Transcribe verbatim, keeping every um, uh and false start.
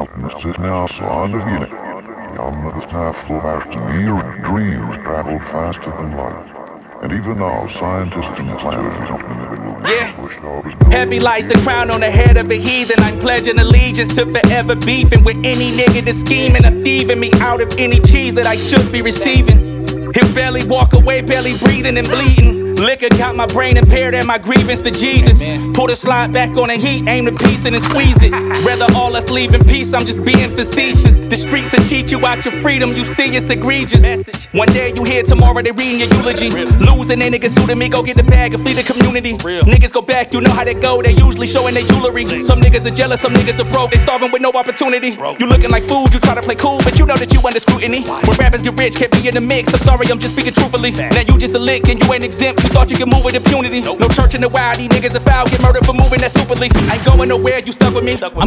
Optimistiskt svalde Jammer's half flashed near dreams traveled faster than light. And even now, scientists and planners Yeah, heavy lies the crown on the head of a heathen. I'm pledging allegiance to forever beefing with any nigga that's scheming or thieving me out of any cheese that I should be receiving. He'll barely walk away, barely breathing and bleeding. Liquor got my brain impaired and my grievance for Jesus. Pull the slide back on the heat, aim the piece and then squeeze it. Rather all us leave in peace, I'm just being facetious. The streets that cheat you out your freedom, you see it's egregious. One day you hear, tomorrow they reading your eulogy. Losing they niggas suiting me, go get the bag and flee the community. Niggas go back, you know how they go, they usually showing their jewelry. Some niggas are jealous, some niggas are broke, they starving with no opportunity. You looking like food, you try to play cool, but you know that you under scrutiny. When rappers get rich, can't be in the mix, I'm sorry, I'm just speaking truthfully. Now you just a lick and you ain't exempt, you thought you could move with impunity. No church in the wild, these niggas are foul, get murdered for moving that stupidly. I ain't going nowhere, you stuck with me. I'm